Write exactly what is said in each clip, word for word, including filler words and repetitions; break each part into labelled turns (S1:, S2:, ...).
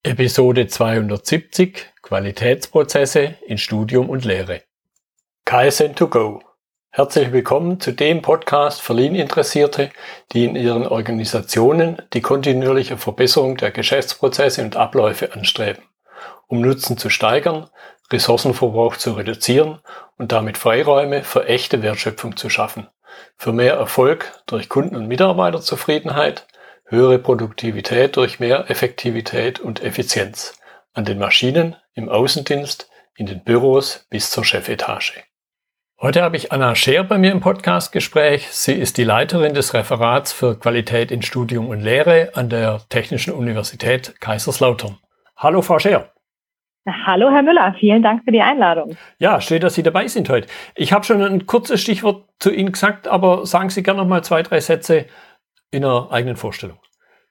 S1: Episode zweihundertsiebzig Qualitätsprozesse in Studium und Lehre. K S N to go. Herzlich willkommen zu dem Podcast für Lean-Interessierte, die in ihren Organisationen die kontinuierliche Verbesserung der Geschäftsprozesse und Abläufe anstreben, um Nutzen zu steigern, Ressourcenverbrauch zu reduzieren und damit Freiräume für echte Wertschöpfung zu schaffen, für mehr Erfolg durch Kunden- und Mitarbeiterzufriedenheit, höhere Produktivität durch mehr Effektivität und Effizienz an den Maschinen, im Außendienst, in den Büros bis zur Chefetage. Heute habe ich Anna Scheer bei mir im Podcastgespräch. Sie ist die Leiterin des Referats für Qualität in Studium und Lehre an der Technischen Universität Kaiserslautern. Hallo Frau Scheer.
S2: Hallo Herr Müller, vielen Dank für die Einladung.
S1: Ja, schön, dass Sie dabei sind heute. Ich habe schon ein kurzes Stichwort zu Ihnen gesagt, aber sagen Sie gerne noch mal zwei, drei Sätze in einer eigenen Vorstellung.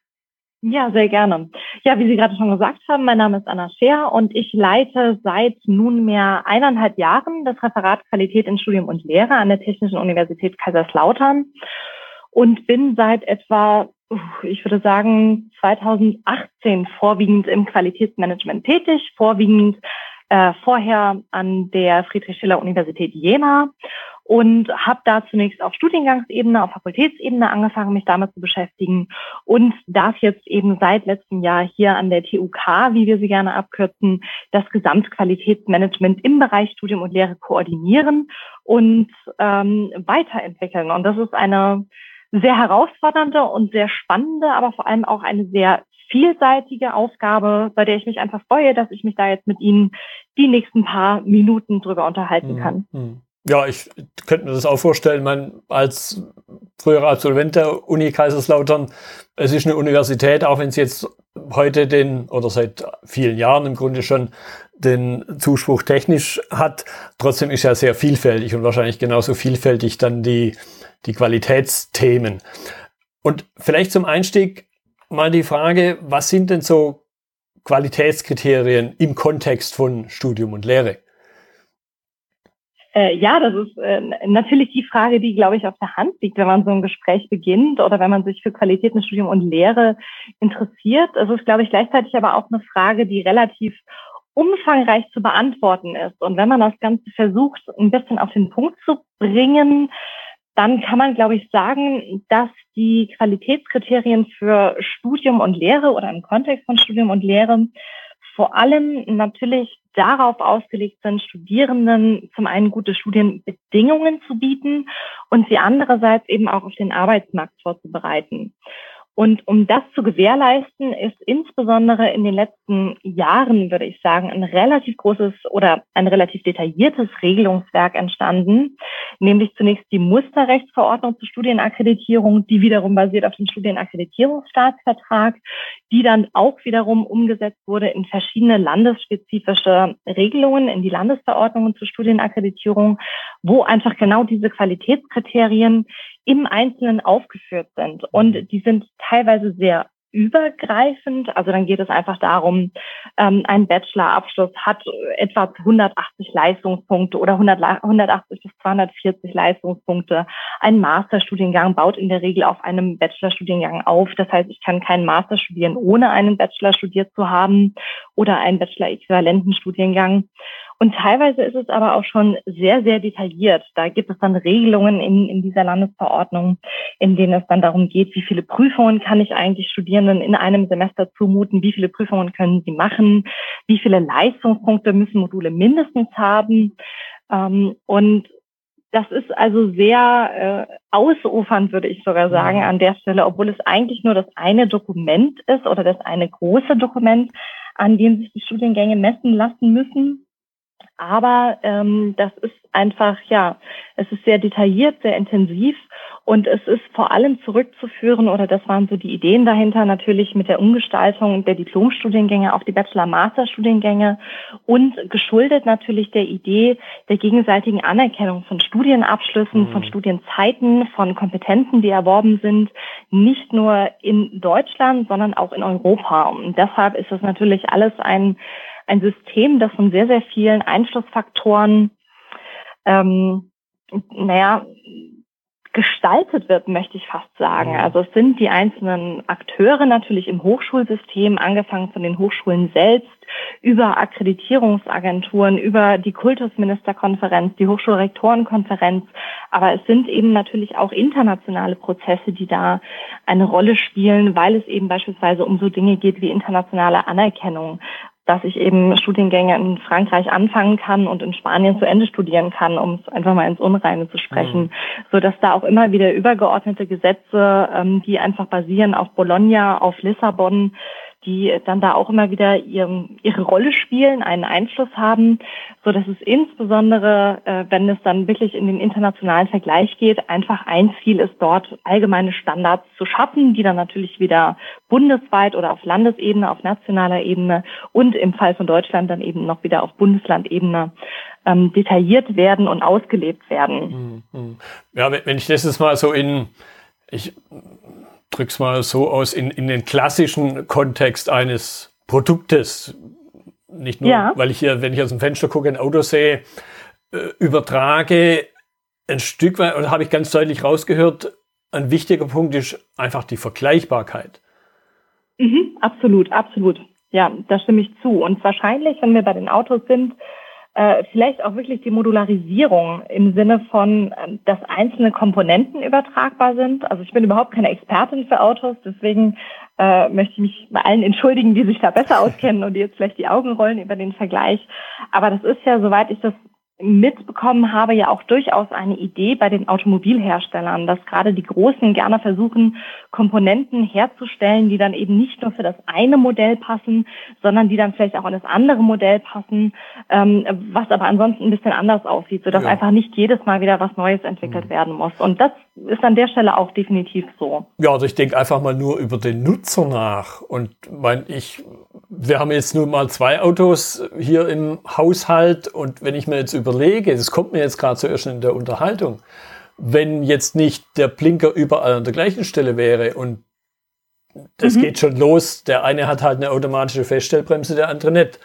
S2: Ja, sehr gerne. Ja, wie Sie gerade schon gesagt haben, mein Name ist Anna Scheer und ich leite seit nunmehr eineinhalb Jahren das Referat Qualität in Studium und Lehre an der Technischen Universität Kaiserslautern und bin seit etwa, ich würde sagen, zweitausendachtzehn vorwiegend im Qualitätsmanagement tätig, vorwiegend äh, vorher an der Friedrich-Schiller-Universität Jena und habe da zunächst auf Studiengangsebene, auf Fakultätsebene angefangen, mich damit zu beschäftigen und darf jetzt eben seit letztem Jahr hier an der T U K, wie wir sie gerne abkürzen, das Gesamtqualitätsmanagement im Bereich Studium und Lehre koordinieren und ähm, weiterentwickeln. Und das ist eine sehr herausfordernde und sehr spannende, aber vor allem auch eine sehr vielseitige Aufgabe, bei der ich mich einfach freue, dass ich mich da jetzt mit Ihnen die nächsten paar Minuten drüber unterhalten kann.
S1: Mhm. Ja, ich könnte mir das auch vorstellen, man als früherer Absolvent der Uni Kaiserslautern, es ist eine Universität, auch wenn es jetzt heute den, oder seit vielen Jahren im Grunde schon den Zuspruch technisch hat, trotzdem ist ja sehr vielfältig und wahrscheinlich genauso vielfältig dann die, die Qualitätsthemen. Und vielleicht zum Einstieg mal die Frage, was sind denn so Qualitätskriterien im Kontext von Studium und Lehre?
S2: Äh, ja, das ist äh, natürlich die Frage, die, glaube ich, auf der Hand liegt, wenn man so ein Gespräch beginnt oder wenn man sich für Qualität in Studium und Lehre interessiert. Es ist, glaube ich, gleichzeitig aber auch eine Frage, die relativ umfangreich zu beantworten ist. Und wenn man das Ganze versucht, ein bisschen auf den Punkt zu bringen, dann kann man, glaube ich, sagen, dass die Qualitätskriterien für Studium und Lehre oder im Kontext von Studium und Lehre vor allem natürlich darauf ausgelegt sind, Studierenden zum einen gute Studienbedingungen zu bieten und sie andererseits eben auch auf den Arbeitsmarkt vorzubereiten. Und um das zu gewährleisten, ist insbesondere in den letzten Jahren, würde ich sagen, ein relativ großes oder ein relativ detailliertes Regelungswerk entstanden, nämlich zunächst die Musterrechtsverordnung zur Studienakkreditierung, die wiederum basiert auf dem Studienakkreditierungsstaatsvertrag, die dann auch wiederum umgesetzt wurde in verschiedene landesspezifische Regelungen, in die Landesverordnungen zur Studienakkreditierung, wo einfach genau diese Qualitätskriterien im Einzelnen aufgeführt sind. Und die sind teilweise sehr übergreifend. Also dann geht es einfach darum, ähm, ein Bachelorabschluss hat etwa hundertachtzig Leistungspunkte oder hundertachtzig bis zweihundertvierzig Leistungspunkte. Ein Masterstudiengang baut in der Regel auf einem Bachelorstudiengang auf. Das heißt, ich kann keinen Master studieren, ohne einen Bachelor studiert zu haben oder einen Bachelor-äquivalenten Studiengang. Und teilweise ist es aber auch schon sehr, sehr detailliert. Da gibt es dann Regelungen in, in dieser Landesverordnung, in denen es dann darum geht, wie viele Prüfungen kann ich eigentlich Studierenden in einem Semester zumuten, wie viele Prüfungen können sie machen, wie viele Leistungspunkte müssen Module mindestens haben. Und das ist also sehr äh, ausufernd, würde ich sogar sagen, an der Stelle, obwohl es eigentlich nur das eine Dokument ist oder das eine große Dokument, an dem sich die Studiengänge messen lassen müssen. Aber ähm, das ist einfach, ja, es ist sehr detailliert, sehr intensiv und es ist vor allem zurückzuführen, oder das waren so die Ideen dahinter, natürlich mit der Umgestaltung der Diplomstudiengänge auf die Bachelor-Master-Studiengänge und geschuldet natürlich der Idee der gegenseitigen Anerkennung von Studienabschlüssen, mhm. von Studienzeiten, von Kompetenzen, die erworben sind, nicht nur in Deutschland, sondern auch in Europa. Und deshalb ist das natürlich alles ein ein System, das von sehr, sehr vielen Einflussfaktoren, ähm, naja, gestaltet wird, möchte ich fast sagen. Also es sind die einzelnen Akteure natürlich im Hochschulsystem, angefangen von den Hochschulen selbst, über Akkreditierungsagenturen, über die Kultusministerkonferenz, die Hochschulrektorenkonferenz. Aber es sind eben natürlich auch internationale Prozesse, die da eine Rolle spielen, weil es eben beispielsweise um so Dinge geht wie internationale Anerkennung, dass ich eben Studiengänge in Frankreich anfangen kann und in Spanien zu Ende studieren kann, um es einfach mal ins Unreine zu sprechen, mhm. so dass da auch immer wieder übergeordnete Gesetze, ähm, die einfach basieren auf Bologna, auf Lissabon, die dann da auch immer wieder ihre, ihre Rolle spielen, einen Einfluss haben, so dass es insbesondere, äh, wenn es dann wirklich in den internationalen Vergleich geht, einfach ein Ziel ist, dort allgemeine Standards zu schaffen, die dann natürlich wieder bundesweit oder auf Landesebene, auf nationaler Ebene und im Fall von Deutschland dann eben noch wieder auf Bundeslandebene ähm, detailliert werden und ausgelebt werden.
S1: Ja, wenn ich das jetzt mal so in, ich drück's mal so aus, in, in den klassischen Kontext eines Produktes, nicht nur, ja. weil ich hier, wenn ich aus dem Fenster gucke, ein Auto sehe, äh, übertrage, ein Stück weit, oder habe ich ganz deutlich rausgehört, ein wichtiger Punkt ist einfach die Vergleichbarkeit.
S2: Mhm, absolut, absolut. Ja, da stimme ich zu. Und wahrscheinlich, wenn wir bei den Autos sind, äh, vielleicht auch wirklich die Modularisierung im Sinne von, äh, dass einzelne Komponenten übertragbar sind. Also ich bin überhaupt keine Expertin für Autos, deswegen äh, möchte ich mich bei allen entschuldigen, die sich da besser auskennen und die jetzt vielleicht die Augen rollen über den Vergleich. Aber das ist ja, soweit ich das mitbekommen habe, ja auch durchaus eine Idee bei den Automobilherstellern, dass gerade die Großen gerne versuchen, Komponenten herzustellen, die dann eben nicht nur für das eine Modell passen, sondern die dann vielleicht auch in das andere Modell passen, ähm, was aber ansonsten ein bisschen anders aussieht, sodass ja. einfach nicht jedes Mal wieder was Neues entwickelt mhm. werden muss. Und das ist an der Stelle auch definitiv so.
S1: Ja, also ich denke einfach mal nur über den Nutzer nach. Und mein, ich, wir haben jetzt nur mal zwei Autos hier im Haushalt und wenn ich mir jetzt überlege, das kommt mir jetzt gerade zuerst in der Unterhaltung, wenn jetzt nicht der Blinker überall an der gleichen Stelle wäre und das mhm. geht schon los, der eine hat halt eine automatische Feststellbremse, der andere nicht.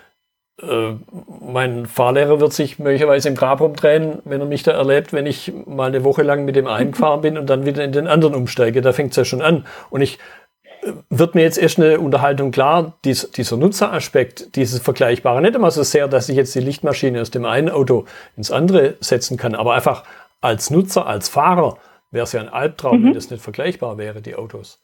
S1: Äh, mein Fahrlehrer wird sich möglicherweise im Grab rumdrehen, wenn er mich da erlebt, wenn ich mal eine Woche lang mit dem einen gefahren bin und dann wieder in den anderen umsteige. Da fängt es ja schon an. Und ich äh, wird mir jetzt erst eine Unterhaltung klar, dies, dieser Nutzeraspekt, dieses Vergleichbare, nicht immer so sehr, dass ich jetzt die Lichtmaschine aus dem einen Auto ins andere setzen kann, aber einfach als Nutzer, als Fahrer wäre es ja ein Albtraum, mhm. wenn das nicht vergleichbar wäre, die Autos.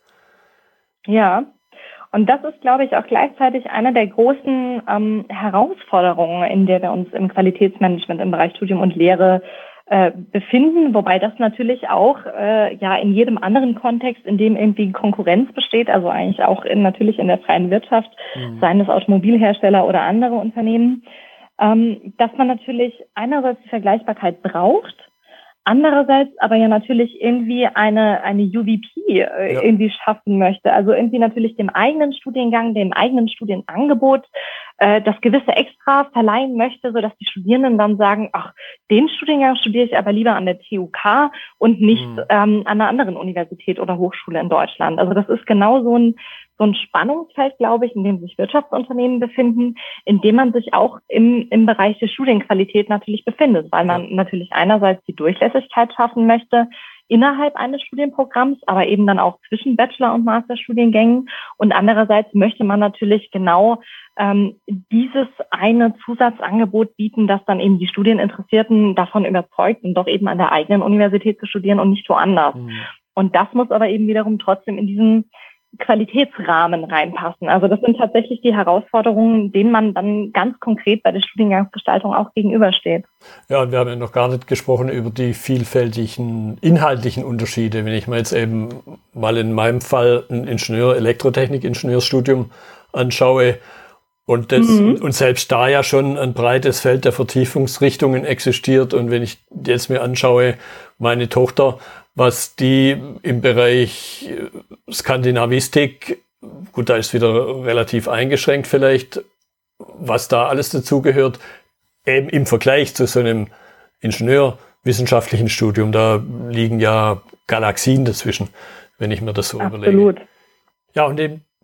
S2: Ja. Und das ist, glaube ich, auch gleichzeitig eine der großen ähm, Herausforderungen, in der wir uns im Qualitätsmanagement im Bereich Studium und Lehre äh, befinden, wobei das natürlich auch äh, ja in jedem anderen Kontext, in dem irgendwie Konkurrenz besteht, also eigentlich auch in, natürlich in der freien Wirtschaft, mhm. seien es Automobilhersteller oder andere Unternehmen, ähm, dass man natürlich einerseits die Vergleichbarkeit braucht, andererseits aber ja natürlich irgendwie eine eine U V P äh, ja. irgendwie schaffen möchte. Also irgendwie natürlich dem eigenen Studiengang, dem eigenen Studienangebot äh, das gewisse Extra verleihen möchte, sodass die Studierenden dann sagen, ach, den Studiengang studiere ich aber lieber an der T U K und nicht mhm. ähm, an einer anderen Universität oder Hochschule in Deutschland. Also das ist genau so ein so ein Spannungsfeld, glaube ich, in dem sich Wirtschaftsunternehmen befinden, in dem man sich auch im, im Bereich der Studienqualität natürlich befindet, weil man natürlich einerseits die Durchlässigkeit schaffen möchte innerhalb eines Studienprogramms, aber eben dann auch zwischen Bachelor- und Masterstudiengängen. Und andererseits möchte man natürlich genau ähm, dieses eine Zusatzangebot bieten, das dann eben die Studieninteressierten davon überzeugt, und doch eben an der eigenen Universität zu studieren und nicht woanders. Mhm. Und das muss aber eben wiederum trotzdem in diesen Qualitätsrahmen reinpassen. Also das sind tatsächlich die Herausforderungen, denen man dann ganz konkret bei der Studiengangsgestaltung auch gegenübersteht.
S1: Ja, und wir haben ja noch gar nicht gesprochen über die vielfältigen inhaltlichen Unterschiede. Wenn ich mir jetzt eben mal in meinem Fall ein Ingenieur, Elektrotechnik-Ingenieursstudium anschaue und, das, mhm. und selbst da ja schon ein breites Feld der Vertiefungsrichtungen existiert. Und wenn ich jetzt mir anschaue, meine Tochter, was die im Bereich Skandinavistik, gut, da ist wieder relativ eingeschränkt vielleicht, was da alles dazugehört, eben im Vergleich zu so einem ingenieurwissenschaftlichen Studium, da liegen ja Galaxien dazwischen, wenn ich mir das so
S2: Absolut.
S1: überlege. Ja, und eben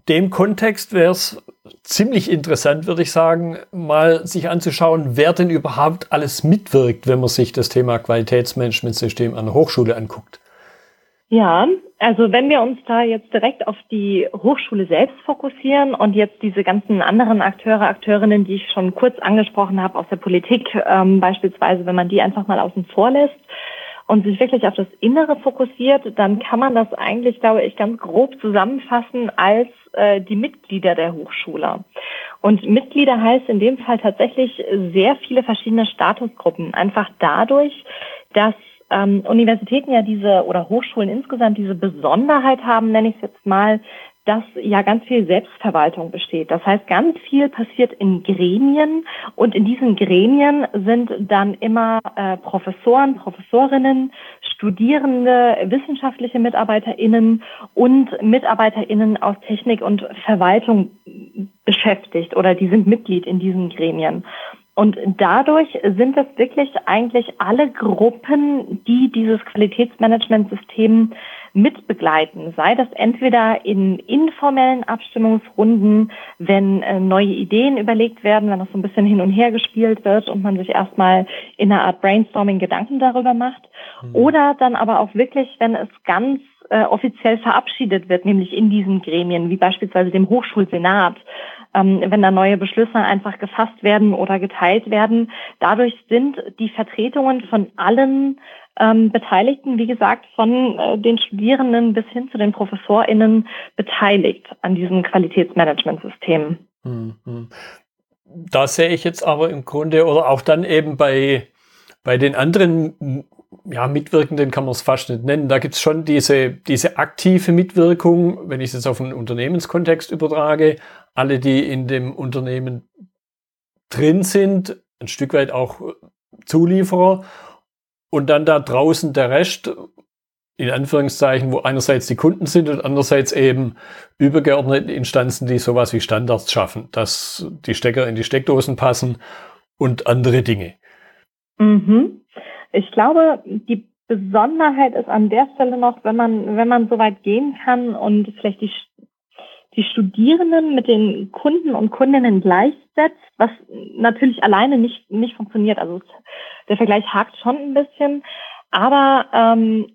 S1: dem Kontext wäre es ziemlich interessant, würde ich sagen, mal sich anzuschauen, wer denn überhaupt alles mitwirkt, wenn man sich das Thema Qualitätsmanagementsystem an der Hochschule anguckt.
S2: Ja, also wenn wir uns da jetzt direkt auf die Hochschule selbst fokussieren und jetzt diese ganzen anderen Akteure, Akteurinnen, die ich schon kurz angesprochen habe aus der Politik, ähm, beispielsweise, wenn man die einfach mal außen vor lässt und sich wirklich auf das Innere fokussiert, dann kann man das eigentlich, glaube ich, ganz grob zusammenfassen als äh, die Mitglieder der Hochschule. Und Mitglieder heißt in dem Fall tatsächlich sehr viele verschiedene Statusgruppen, einfach dadurch, dass Ähm, Universitäten ja diese oder Hochschulen insgesamt diese Besonderheit haben, nenne ich es jetzt mal, dass ja ganz viel Selbstverwaltung besteht. Das heißt, ganz viel passiert in Gremien und in diesen Gremien sind dann immer äh, Professoren, Professorinnen, Studierende, wissenschaftliche MitarbeiterInnen und MitarbeiterInnen aus Technik und Verwaltung beschäftigt oder die sind Mitglied in diesen Gremien. Und dadurch sind es wirklich eigentlich alle Gruppen, die dieses Qualitätsmanagementsystem mitbegleiten. Sei das entweder in informellen Abstimmungsrunden, wenn äh, neue Ideen überlegt werden, wenn das so ein bisschen hin und her gespielt wird und man sich erstmal in einer Art Brainstorming Gedanken darüber macht. Mhm. Oder dann aber auch wirklich, wenn es ganz äh, offiziell verabschiedet wird, nämlich in diesen Gremien, wie beispielsweise dem Hochschulsenat, wenn da neue Beschlüsse einfach gefasst werden oder geteilt werden. Dadurch sind die Vertretungen von allen ähm, Beteiligten, wie gesagt, von äh, den Studierenden bis hin zu den ProfessorInnen beteiligt an diesem Qualitätsmanagementsystem.
S1: Mhm. Da sehe ich jetzt aber im Grunde, oder auch dann eben bei, bei den anderen ja, Mitwirkenden kann man es fast nicht nennen. Da gibt es schon diese, diese aktive Mitwirkung, wenn ich es jetzt auf einen Unternehmenskontext übertrage, alle, die in dem Unternehmen drin sind, ein Stück weit auch Zulieferer und dann da draußen der Rest, in Anführungszeichen, wo einerseits die Kunden sind und andererseits eben übergeordnete Instanzen, die sowas wie Standards schaffen, dass die Stecker in die Steckdosen passen und andere Dinge.
S2: Mhm. Ich glaube, die Besonderheit ist an der Stelle noch, wenn man, wenn man so weit gehen kann und vielleicht die die Studierenden mit den Kunden und Kundinnen gleichsetzt, was natürlich alleine nicht nicht funktioniert. Also der Vergleich hakt schon ein bisschen, aber ähm,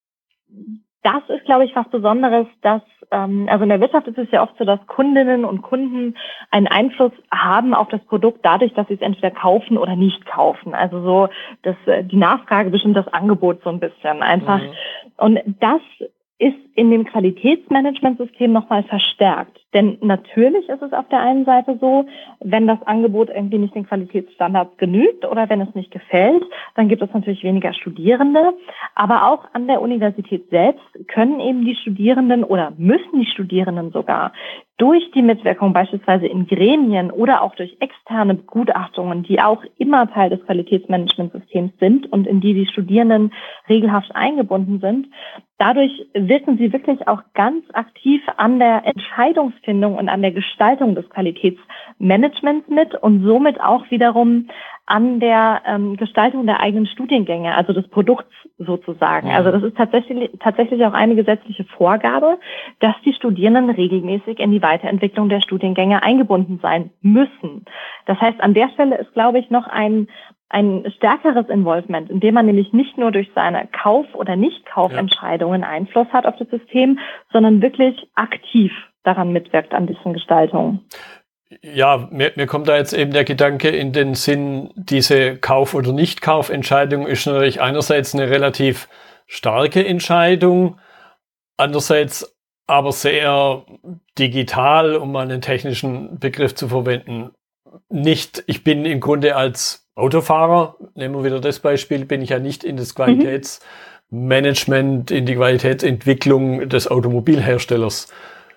S2: das ist, glaube ich, was Besonderes, dass, ähm, also in der Wirtschaft ist es ja oft so, dass Kundinnen und Kunden einen Einfluss haben auf das Produkt dadurch, dass sie es entweder kaufen oder nicht kaufen. Also so, dass äh, die Nachfrage bestimmt das Angebot so ein bisschen einfach. Mhm. Und das ist in dem Qualitätsmanagementsystem nochmal verstärkt. Denn natürlich ist es auf der einen Seite so, wenn das Angebot irgendwie nicht den Qualitätsstandards genügt oder wenn es nicht gefällt, dann gibt es natürlich weniger Studierende. Aber auch an der Universität selbst können eben die Studierenden oder müssen die Studierenden sogar durch die Mitwirkung beispielsweise in Gremien oder auch durch externe Begutachtungen, die auch immer Teil des Qualitätsmanagementsystems sind und in die die Studierenden regelhaft eingebunden sind, dadurch wirken sie wirklich auch ganz aktiv an der Entscheidungsfindung und an der Gestaltung des Qualitätsmanagements mit und somit auch wiederum an der ähm, Gestaltung der eigenen Studiengänge, also des Produkts sozusagen. Ja. Also das ist tatsächlich tatsächlich auch eine gesetzliche Vorgabe, dass die Studierenden regelmäßig in die Weiterentwicklung der Studiengänge eingebunden sein müssen. Das heißt, an der Stelle ist, glaube ich, noch ein ein stärkeres Involvement, indem man nämlich nicht nur durch seine Kauf- oder Nicht-Kaufentscheidungen ja. Einfluss hat auf das System, sondern wirklich aktiv daran mitwirkt an diesen Gestaltungen.
S1: Ja, mir, mir kommt da jetzt eben der Gedanke in den Sinn, diese Kauf- oder Nicht-Kaufentscheidung ist natürlich einerseits eine relativ starke Entscheidung, andererseits aber sehr digital, um mal einen technischen Begriff zu verwenden. Nicht, ich bin im Grunde als Autofahrer, nehmen wir wieder das Beispiel, bin ich ja nicht in das Qualitätsmanagement, in die Qualitätsentwicklung des Automobilherstellers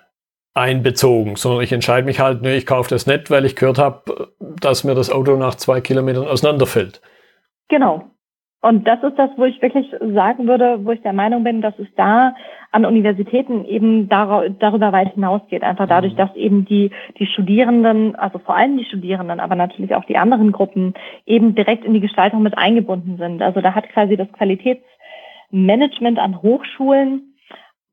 S1: einbezogen, sondern ich entscheide mich halt, ne, ich kaufe das nicht, weil ich gehört habe, dass mir das Auto nach zwei Kilometern auseinanderfällt.
S2: Genau. Und das ist das, wo ich wirklich sagen würde, wo ich der Meinung bin, dass es da an Universitäten eben dar- darüber weit hinausgeht. Einfach dadurch, dass eben die, die Studierenden, also vor allem die Studierenden, aber natürlich auch die anderen Gruppen eben direkt in die Gestaltung mit eingebunden sind. Also da hat quasi das Qualitätsmanagement an Hochschulen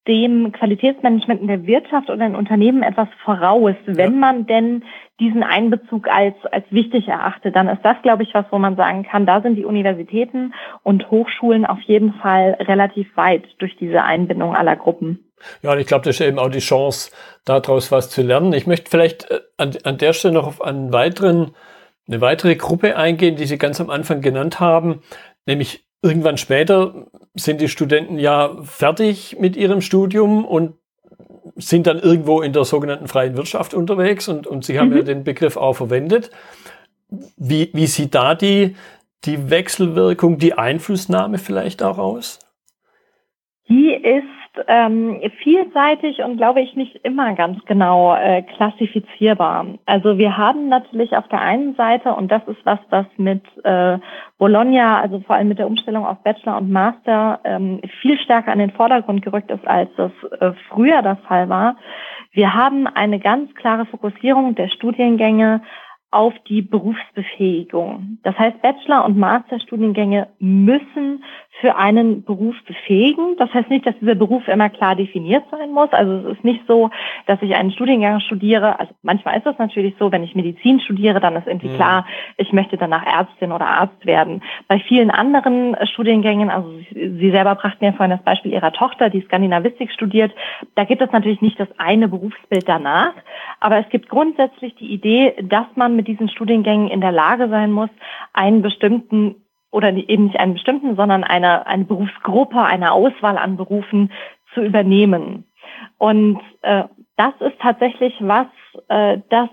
S2: dem Qualitätsmanagement in der Wirtschaft oder in Unternehmen etwas voraus, wenn ja. man denn diesen Einbezug als, als wichtig erachtet, dann ist das, glaube ich, was, wo man sagen kann, da sind die Universitäten und Hochschulen auf jeden Fall relativ weit durch diese Einbindung aller Gruppen.
S1: Ja, und ich glaube, das ist eben auch die Chance, daraus was zu lernen. Ich möchte vielleicht an, an der Stelle noch auf einen weiteren, eine weitere Gruppe eingehen, die Sie ganz am Anfang genannt haben, nämlich irgendwann später sind die Studenten ja fertig mit ihrem Studium und sind dann irgendwo in der sogenannten freien Wirtschaft unterwegs und, und Sie haben mhm. ja den Begriff auch verwendet. Wie, wie sieht da die, die Wechselwirkung, die Einflussnahme vielleicht auch aus?
S2: Die ist ähm, vielseitig und, glaube ich, nicht immer ganz genau äh, klassifizierbar. Also wir haben natürlich auf der einen Seite, und das ist was, was mit äh, Bologna, also vor allem mit der Umstellung auf Bachelor und Master, ähm, viel stärker an den Vordergrund gerückt ist, als das äh, früher der Fall war. Wir haben eine ganz klare Fokussierung der Studiengänge auf die Berufsbefähigung. Das heißt, Bachelor- und Masterstudiengänge müssen für einen Beruf befähigen. Das heißt nicht, dass dieser Beruf immer klar definiert sein muss. Also es ist nicht so, dass ich einen Studiengang studiere. Also manchmal ist es natürlich so, wenn ich Medizin studiere, dann ist irgendwie mhm. klar, ich möchte danach Ärztin oder Arzt werden. Bei vielen anderen Studiengängen, also Sie selber brachten ja vorhin das Beispiel Ihrer Tochter, die Skandinavistik studiert, da gibt es natürlich nicht das eine Berufsbild danach. Aber es gibt grundsätzlich die Idee, dass man mit diesen Studiengängen in der Lage sein muss, einen bestimmten oder eben nicht einen bestimmten, sondern eine, eine Berufsgruppe, eine Auswahl an Berufen zu übernehmen. Und äh, das ist tatsächlich was, äh, das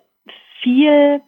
S2: viel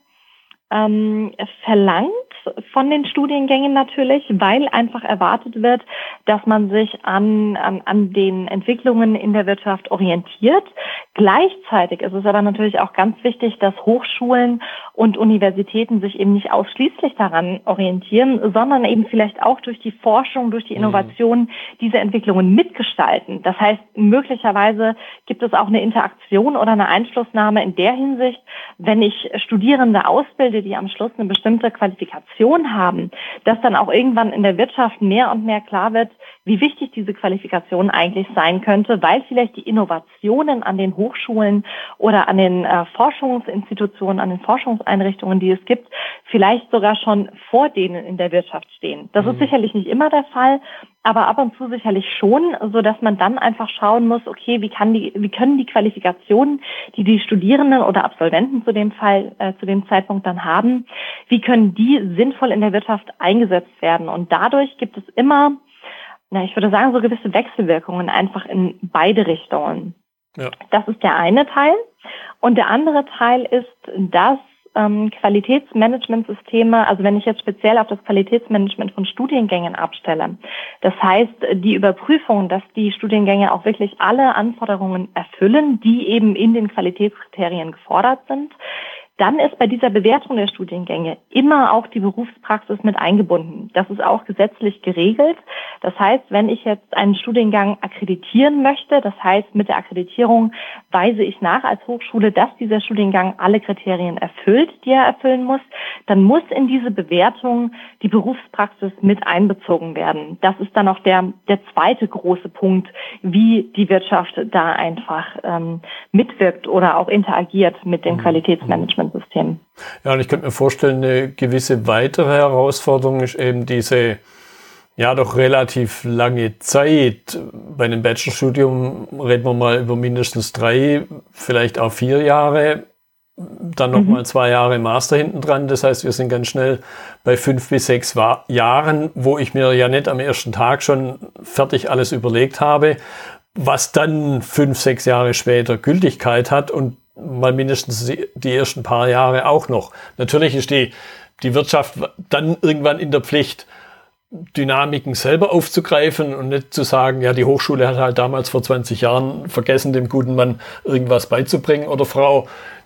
S2: ähm, verlangt von den Studiengängen natürlich, weil einfach erwartet wird, dass man sich an, an, an den Entwicklungen in der Wirtschaft orientiert. Gleichzeitig ist es aber natürlich auch ganz wichtig, dass Hochschulen und Universitäten sich eben nicht ausschließlich daran orientieren, sondern eben vielleicht auch durch die Forschung, durch die Innovation diese Entwicklungen mitgestalten. Das heißt, möglicherweise gibt es auch eine Interaktion oder eine Einflussnahme in der Hinsicht, wenn ich Studierende ausbilde, die am Schluss eine bestimmte Qualifikation haben, dass dann auch irgendwann in der Wirtschaft mehr und mehr klar wird, wie wichtig diese Qualifikation eigentlich sein könnte, weil vielleicht die Innovationen an den Hochschulen oder an den äh, Forschungsinstitutionen, an den Forschungseinrichtungen, die es gibt, vielleicht sogar schon vor denen in der Wirtschaft stehen. Das mhm. ist sicherlich nicht immer der Fall, aber ab und zu sicherlich schon, so dass man dann einfach schauen muss, okay, wie kann die, wie können die Qualifikationen, die die Studierenden oder Absolventen zu dem Fall, äh, zu dem Zeitpunkt dann haben, wie können die sinnvoll in der Wirtschaft eingesetzt werden? Und dadurch gibt es immer, na, ich würde sagen, so gewisse Wechselwirkungen einfach in beide Richtungen. Ja. Das ist der eine Teil. Und der andere Teil ist, dass ähm, Qualitätsmanagementsysteme, also wenn ich jetzt speziell auf das Qualitätsmanagement von Studiengängen abstelle, das heißt die Überprüfung, dass die Studiengänge auch wirklich alle Anforderungen erfüllen, die eben in den Qualitätskriterien gefordert sind, dann ist bei dieser Bewertung der Studiengänge immer auch die Berufspraxis mit eingebunden. Das ist auch gesetzlich geregelt. Das heißt, wenn ich jetzt einen Studiengang akkreditieren möchte, das heißt, mit der Akkreditierung weise ich nach als Hochschule, dass dieser Studiengang alle Kriterien erfüllt, die er erfüllen muss, dann muss in diese Bewertung die Berufspraxis mit einbezogen werden. Das ist dann auch der, der zweite große Punkt, wie die Wirtschaft da einfach ähm, mitwirkt oder auch interagiert mit dem Qualitätsmanagement. System.
S1: Ja, und ich könnte mir vorstellen, eine gewisse weitere Herausforderung ist eben diese, ja, doch relativ lange Zeit. Bei einem Bachelorstudium reden wir mal über mindestens drei, vielleicht auch vier Jahre, dann nochmal mhm. zwei Jahre Master hinten dran. Das heißt, wir sind ganz schnell bei fünf bis sechs Jahren, wo ich mir ja nicht am ersten Tag schon fertig alles überlegt habe, was dann fünf, sechs Jahre später Gültigkeit hat und mal mindestens die ersten paar Jahre auch noch. Natürlich ist die, die Wirtschaft dann irgendwann in der Pflicht, Dynamiken selber aufzugreifen und nicht zu sagen, ja, die Hochschule hat halt damals vor zwanzig Jahren vergessen, dem guten Mann irgendwas beizubringen oder Frau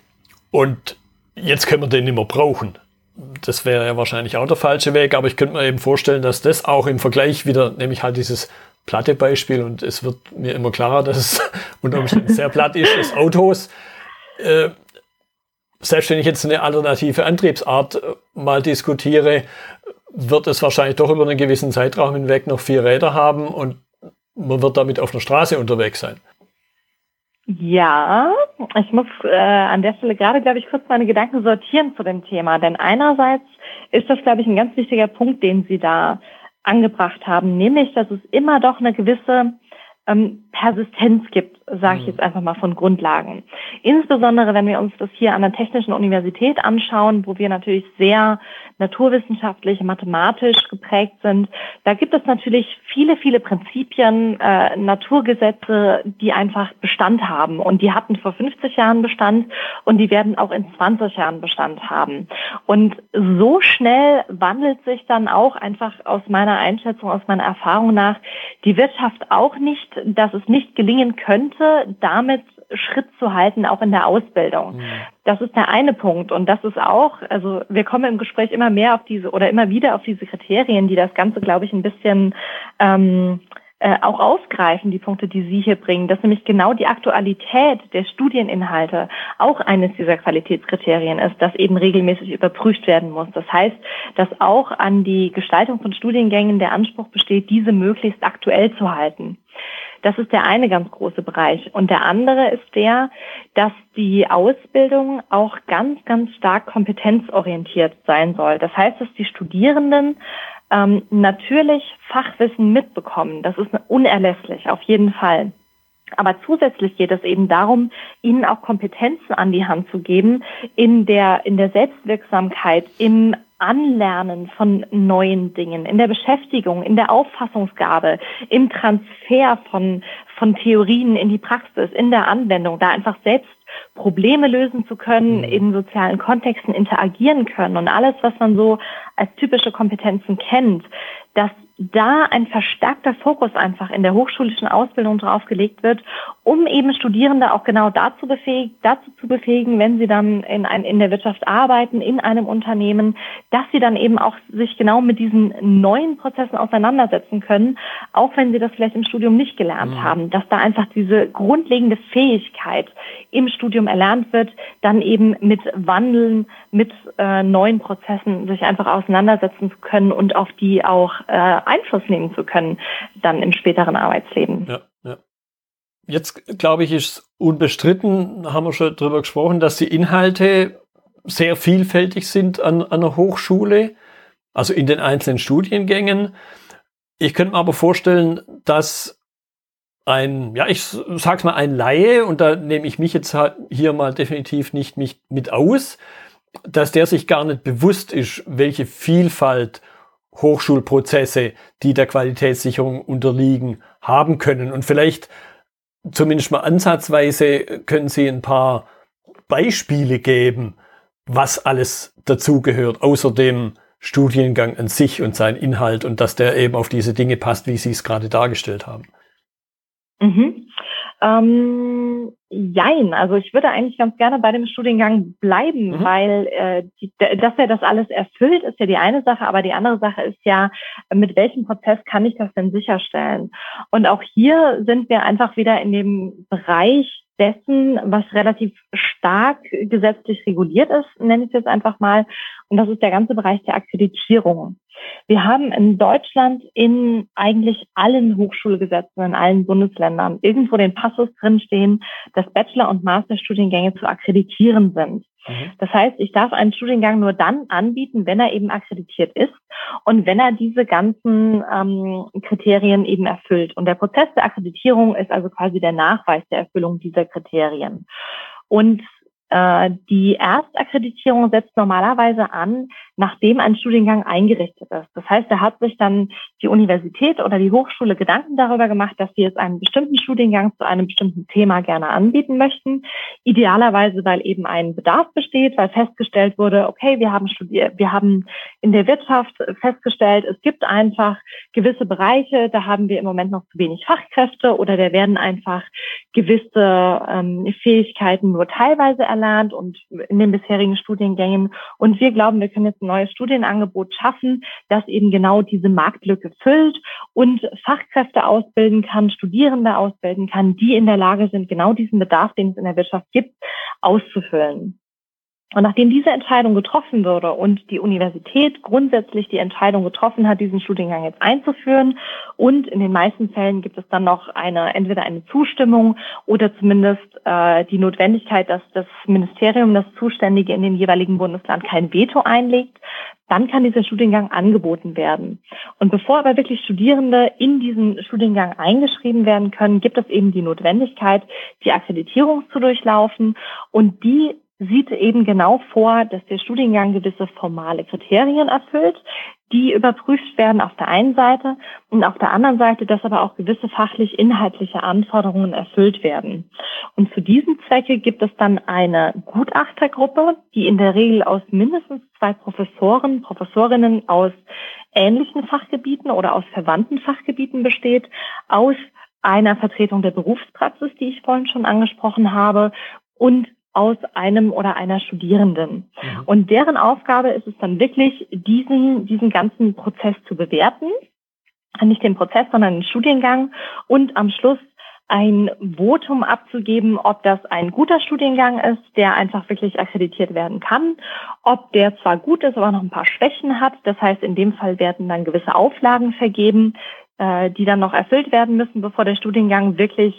S1: und jetzt können wir den nicht mehr brauchen. Das wäre ja wahrscheinlich auch der falsche Weg, aber ich könnte mir eben vorstellen, dass das auch im Vergleich wieder, nämlich halt dieses platte Beispiel, und es wird mir immer klarer, dass es unter Umständen sehr platt ist, des Autos. Äh, selbst wenn ich jetzt eine alternative Antriebsart äh, mal diskutiere, wird es wahrscheinlich doch über einen gewissen Zeitraum hinweg noch vier Räder haben und man wird damit auf der Straße unterwegs sein.
S2: Ja, ich muss äh, an der Stelle gerade, glaube ich, kurz meine Gedanken sortieren zu dem Thema. Denn einerseits ist das, glaube ich, ein ganz wichtiger Punkt, den Sie da angebracht haben, nämlich, dass es immer doch eine gewisse ähm, Persistenz gibt, sage ich jetzt einfach mal von Grundlagen. Insbesondere, wenn wir uns das hier an der Technischen Universität anschauen, wo wir natürlich sehr naturwissenschaftlich, mathematisch geprägt sind. Da gibt es natürlich viele, viele Prinzipien, äh, Naturgesetze, die einfach Bestand haben. Und die hatten vor fünfzig Jahren Bestand und die werden auch in zwanzig Jahren Bestand haben. Und so schnell wandelt sich dann auch einfach aus meiner Einschätzung, aus meiner Erfahrung nach, die Wirtschaft auch nicht, dass es nicht gelingen könnte, damit Schritt zu halten, auch in der Ausbildung. Mhm. Das ist der eine Punkt. Und das ist auch, also wir kommen im Gespräch immer mehr auf diese oder immer wieder auf diese Kriterien, die das Ganze, glaube ich, ein bisschen ähm, äh, auch ausgreifen, die Punkte, die Sie hier bringen, dass nämlich genau die Aktualität der Studieninhalte auch eines dieser Qualitätskriterien ist, das eben regelmäßig überprüft werden muss. Das heißt, dass auch an die Gestaltung von Studiengängen der Anspruch besteht, diese möglichst aktuell zu halten. Das ist der eine ganz große Bereich. Und der andere ist der, dass die Ausbildung auch ganz, ganz stark kompetenzorientiert sein soll. Das heißt, dass die Studierenden ähm, natürlich Fachwissen mitbekommen. Das ist unerlässlich, auf jeden Fall. Aber zusätzlich geht es eben darum, ihnen auch Kompetenzen an die Hand zu geben in der, in der Selbstwirksamkeit, im Anlernen von neuen Dingen, in der Beschäftigung, in der Auffassungsgabe, im Transfer von, von Theorien in die Praxis, in der Anwendung, da einfach selbst Probleme lösen zu können, in sozialen Kontexten interagieren können und alles, was man so als typische Kompetenzen kennt, dass da ein verstärkter Fokus einfach in der hochschulischen Ausbildung drauf gelegt wird, um eben Studierende auch genau dazu befähigen, dazu zu befähigen, wenn sie dann in, ein, in der Wirtschaft arbeiten, in einem Unternehmen, dass sie dann eben auch sich genau mit diesen neuen Prozessen auseinandersetzen können, auch wenn sie das vielleicht im Studium nicht gelernt mhm. haben, dass da einfach diese grundlegende Fähigkeit im Studium erlernt wird, dann eben mit Wandeln, mit äh, neuen Prozessen sich einfach auseinandersetzen zu können und auf die auch äh, Einfluss nehmen zu können, dann im späteren Arbeitsleben.
S1: Ja, ja. Jetzt, glaube ich, ist unbestritten, haben wir schon drüber gesprochen, dass die Inhalte sehr vielfältig sind an, an einer Hochschule, also in den einzelnen Studiengängen. Ich könnte mir aber vorstellen, dass ein, ja, ich sag's mal, ein Laie, und da nehme ich mich jetzt hier mal definitiv nicht mich mit aus, dass der sich gar nicht bewusst ist, welche Vielfalt Hochschulprozesse, die der Qualitätssicherung unterliegen, haben können. Und vielleicht zumindest mal ansatzweise können Sie ein paar Beispiele geben, was alles dazugehört, außer dem Studiengang an sich und sein Inhalt, und dass der eben auf diese Dinge passt, wie Sie es gerade dargestellt haben.
S2: Mhm. Ähm, jein, also ich würde eigentlich ganz gerne bei dem Studiengang bleiben, mhm. weil äh, die, dass er das alles erfüllt, ist ja die eine Sache, aber die andere Sache ist ja, mit welchem Prozess kann ich das denn sicherstellen? Und auch hier sind wir einfach wieder in dem Bereich dessen, was relativ stark gesetzlich reguliert ist, nenne ich es jetzt einfach mal, und das ist der ganze Bereich der Akkreditierung. Wir haben in Deutschland in eigentlich allen Hochschulgesetzen, in allen Bundesländern irgendwo den Passus drinstehen, dass Bachelor- und Masterstudiengänge zu akkreditieren sind. Mhm. Das heißt, ich darf einen Studiengang nur dann anbieten, wenn er eben akkreditiert ist und wenn er diese ganzen ähm, Kriterien eben erfüllt. Und der Prozess der Akkreditierung ist also quasi der Nachweis der Erfüllung dieser Kriterien. Und äh, die Erstakkreditierung setzt normalerweise an, nachdem ein Studiengang eingerichtet ist. Das heißt, da hat sich dann die Universität oder die Hochschule Gedanken darüber gemacht, dass sie jetzt einen bestimmten Studiengang zu einem bestimmten Thema gerne anbieten möchten. Idealerweise, weil eben ein Bedarf besteht, weil festgestellt wurde, okay, wir haben studiert, wir haben in der Wirtschaft festgestellt, es gibt einfach gewisse Bereiche, da haben wir im Moment noch zu wenig Fachkräfte oder da werden einfach gewisse ähm, Fähigkeiten nur teilweise erlernt und in den bisherigen Studiengängen. Und wir glauben, wir können jetzt ein neues Studienangebot schaffen, das eben genau diese Marktlücke füllt und Fachkräfte ausbilden kann, Studierende ausbilden kann, die in der Lage sind, genau diesen Bedarf, den es in der Wirtschaft gibt, auszufüllen. Und nachdem diese Entscheidung getroffen wurde und die Universität grundsätzlich die Entscheidung getroffen hat, diesen Studiengang jetzt einzuführen, und in den meisten Fällen gibt es dann noch eine, entweder eine Zustimmung oder zumindest äh, die Notwendigkeit, dass das Ministerium, das Zuständige in dem jeweiligen Bundesland, kein Veto einlegt, dann kann dieser Studiengang angeboten werden. Und bevor aber wirklich Studierende in diesen Studiengang eingeschrieben werden können, gibt es eben die Notwendigkeit, die Akkreditierung zu durchlaufen, und die sieht eben genau vor, dass der Studiengang gewisse formale Kriterien erfüllt, die überprüft werden auf der einen Seite, und auf der anderen Seite, dass aber auch gewisse fachlich-inhaltliche Anforderungen erfüllt werden. Und zu diesem Zwecke gibt es dann eine Gutachtergruppe, die in der Regel aus mindestens zwei Professoren, Professorinnen aus ähnlichen Fachgebieten oder aus verwandten Fachgebieten besteht, aus einer Vertretung der Berufspraxis, die ich vorhin schon angesprochen habe, und aus einem oder einer Studierenden. Mhm. Und deren Aufgabe ist es dann wirklich, diesen, diesen ganzen Prozess zu bewerten. Nicht den Prozess, sondern den Studiengang, und am Schluss ein Votum abzugeben, ob das ein guter Studiengang ist, der einfach wirklich akkreditiert werden kann, ob der zwar gut ist, aber noch ein paar Schwächen hat. Das heißt, in dem Fall werden dann gewisse Auflagen vergeben, äh, die dann noch erfüllt werden müssen, bevor der Studiengang wirklich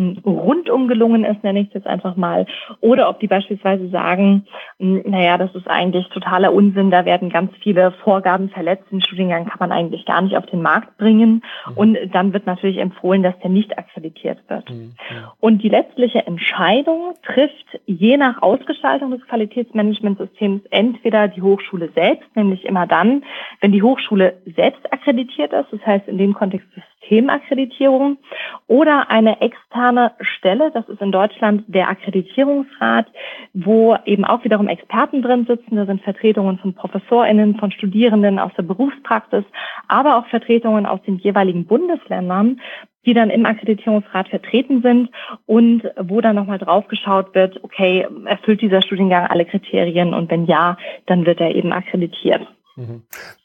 S2: rundum gelungen ist, nenne ich es jetzt einfach mal, oder ob die beispielsweise sagen, naja, das ist eigentlich totaler Unsinn, da werden ganz viele Vorgaben verletzt, den Studiengang kann man eigentlich gar nicht auf den Markt bringen, mhm. und dann wird natürlich empfohlen, dass der nicht akkreditiert wird. Mhm. Und die letztliche Entscheidung trifft je nach Ausgestaltung des Qualitätsmanagementsystems entweder die Hochschule selbst, nämlich immer dann, wenn die Hochschule selbst akkreditiert ist, das heißt in dem Kontext Systemakkreditierung, oder eine externe Stelle, das ist in Deutschland der Akkreditierungsrat, wo eben auch wiederum Experten drin sitzen. Da sind Vertretungen von ProfessorInnen, von Studierenden aus der Berufspraxis, aber auch Vertretungen aus den jeweiligen Bundesländern, die dann im Akkreditierungsrat vertreten sind, und wo dann nochmal drauf geschaut wird, okay, erfüllt dieser Studiengang alle Kriterien, und wenn ja, dann wird er eben akkreditiert.
S1: Mhm.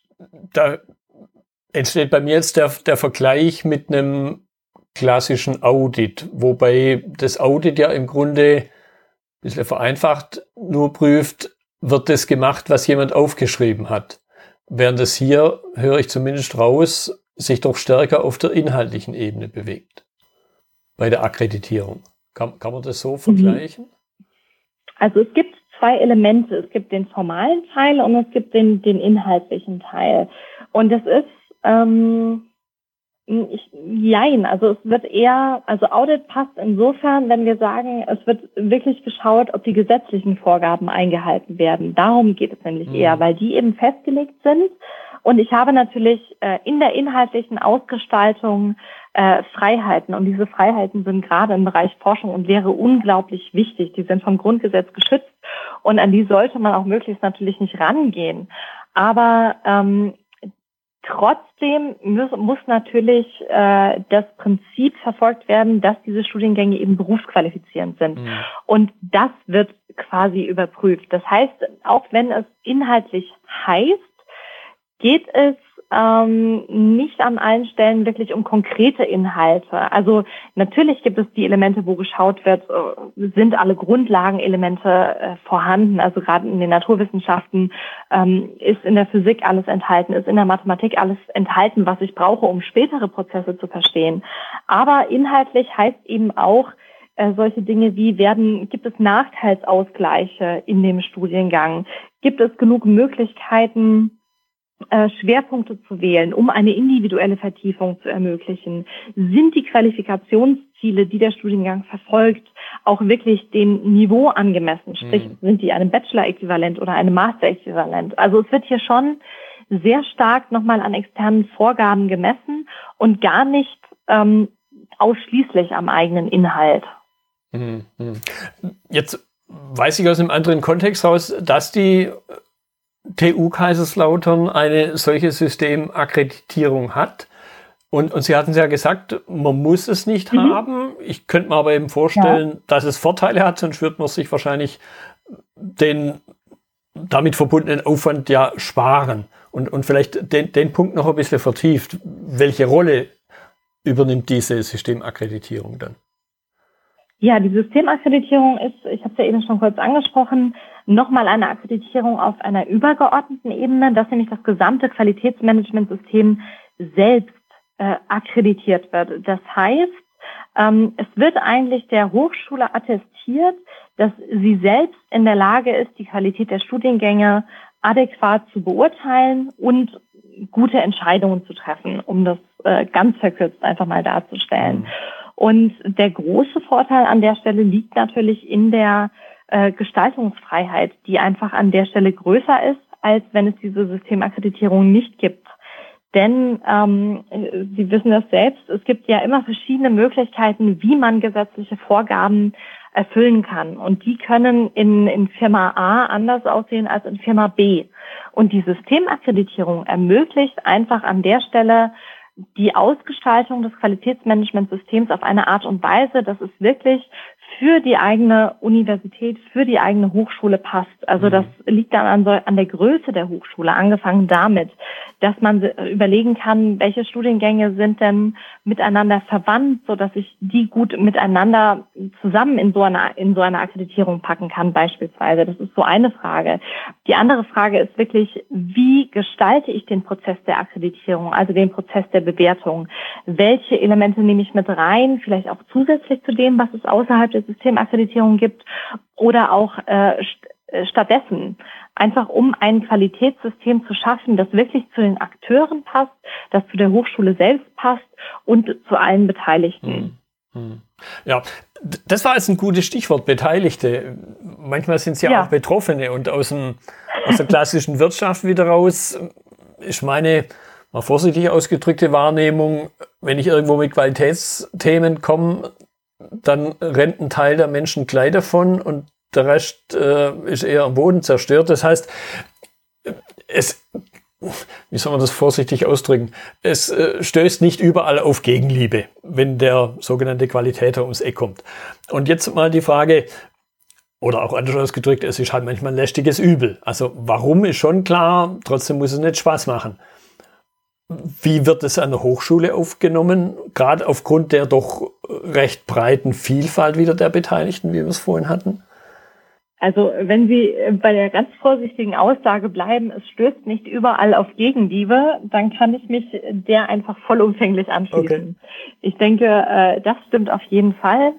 S1: Da entsteht bei mir jetzt der, der Vergleich mit einem klassischen Audit, wobei das Audit ja im Grunde ein bisschen vereinfacht nur prüft, wird das gemacht, was jemand aufgeschrieben hat. Während es hier, höre ich zumindest raus, sich doch stärker auf der inhaltlichen Ebene bewegt bei der Akkreditierung. Kann, kann man das so vergleichen?
S2: Also es gibt zwei Elemente. Es gibt den formalen Teil und es gibt den, den inhaltlichen Teil. Und das ist Ähm, ich, jein, also es wird eher, also Audit passt insofern, wenn wir sagen, es wird wirklich geschaut, ob die gesetzlichen Vorgaben eingehalten werden. Darum geht es nämlich mhm. eher, weil die eben festgelegt sind. Und ich habe natürlich äh, in der inhaltlichen Ausgestaltung äh, Freiheiten. Und diese Freiheiten sind gerade im Bereich Forschung und Lehre unglaublich wichtig. Die sind vom Grundgesetz geschützt, und an die sollte man auch möglichst natürlich nicht rangehen. Aber ähm, Trotzdem muss, muss natürlich äh, das Prinzip verfolgt werden, dass diese Studiengänge eben berufsqualifizierend sind. Mhm. Und das wird quasi überprüft. Das heißt, auch wenn es inhaltlich heißt, geht es ähm, nicht an allen Stellen wirklich um konkrete Inhalte. Also natürlich gibt es die Elemente, wo geschaut wird, äh, sind alle Grundlagenelemente äh, vorhanden. Also gerade in den Naturwissenschaften ähm, ist in der Physik alles enthalten, ist in der Mathematik alles enthalten, was ich brauche, um spätere Prozesse zu verstehen. Aber inhaltlich heißt eben auch, äh, solche Dinge wie werden, gibt es Nachteilsausgleiche in dem Studiengang? Gibt es genug Möglichkeiten, Schwerpunkte zu wählen, um eine individuelle Vertiefung zu ermöglichen? Sind die Qualifikationsziele, die der Studiengang verfolgt, auch wirklich dem Niveau angemessen? Sprich, mhm. sind die einem Bachelor-Äquivalent oder einem Master-Äquivalent? Also es wird hier schon sehr stark nochmal an externen Vorgaben gemessen und gar nicht ähm, ausschließlich am eigenen Inhalt.
S1: Mhm. Jetzt weiß ich aus einem anderen Kontext raus, dass die T U Kaiserslautern eine solche Systemakkreditierung hat. Und, und Sie hatten es ja gesagt, man muss es nicht mhm. haben. Ich könnte mir aber eben vorstellen, ja. dass es Vorteile hat, sonst wird man sich wahrscheinlich den damit verbundenen Aufwand ja sparen. Und, und vielleicht den, den Punkt noch ein bisschen vertieft. Welche Rolle übernimmt diese Systemakkreditierung dann?
S2: Ja, die Systemakkreditierung ist, ich habe es ja eben schon kurz angesprochen, nochmal eine Akkreditierung auf einer übergeordneten Ebene, dass nämlich das gesamte Qualitätsmanagementsystem selbst äh, akkreditiert wird. Das heißt, ähm, es wird eigentlich der Hochschule attestiert, dass sie selbst in der Lage ist, die Qualität der Studiengänge adäquat zu beurteilen und gute Entscheidungen zu treffen, um das äh, ganz verkürzt einfach mal darzustellen. Mhm. Und der große Vorteil an der Stelle liegt natürlich in der äh, Gestaltungsfreiheit, die einfach an der Stelle größer ist, als wenn es diese Systemakkreditierung nicht gibt. Denn ähm, Sie wissen das selbst, es gibt ja immer verschiedene Möglichkeiten, wie man gesetzliche Vorgaben erfüllen kann. Und die können in, in Firma A anders aussehen als in Firma B. Und die Systemakkreditierung ermöglicht einfach an der Stelle die Ausgestaltung des Qualitätsmanagementsystems auf eine Art und Weise, dass es wirklich für die eigene Universität, für die eigene Hochschule passt. Also das liegt dann an, so, an der Größe der Hochschule, angefangen damit, dass man überlegen kann, welche Studiengänge sind denn miteinander verwandt, so dass ich die gut miteinander zusammen in so einer, in so einer Akkreditierung packen kann beispielsweise. Das ist so eine Frage. Die andere Frage ist wirklich, wie gestalte ich den Prozess der Akkreditierung, also den Prozess der Bewertung? Welche Elemente nehme ich mit rein, vielleicht auch zusätzlich zu dem, was es außerhalb der Systemakkreditierung gibt, oder auch äh, st- stattdessen, einfach um ein Qualitätssystem zu schaffen, das wirklich zu den Akteuren passt, das zu der Hochschule selbst passt und zu allen Beteiligten.
S1: Hm. Hm. Ja, das war jetzt ein gutes Stichwort, Beteiligte. Manchmal sind es ja, ja auch Betroffene, und aus, dem, aus der klassischen Wirtschaft wieder raus ist meine, mal vorsichtig ausgedrückte Wahrnehmung, wenn ich irgendwo mit Qualitätsthemen komme, dann rennt ein Teil der Menschen gleich davon und der Rest äh, ist eher am Boden zerstört. Das heißt, es, wie soll man das vorsichtig ausdrücken, es äh, stößt nicht überall auf Gegenliebe, wenn der sogenannte Qualitäter ums Eck kommt. Und jetzt mal die Frage, oder auch anders ausgedrückt, es ist halt manchmal ein lästiges Übel. Also warum ist schon klar, trotzdem muss es nicht Spaß machen. Wie wird es an der Hochschule aufgenommen, gerade aufgrund der doch recht breiten Vielfalt wieder der Beteiligten, wie wir es vorhin hatten?
S2: Also wenn Sie bei der ganz vorsichtigen Aussage bleiben, es stößt nicht überall auf Gegenliebe, dann kann ich mich der einfach vollumfänglich anschließen. Okay. Ich denke, das stimmt auf jeden Fall.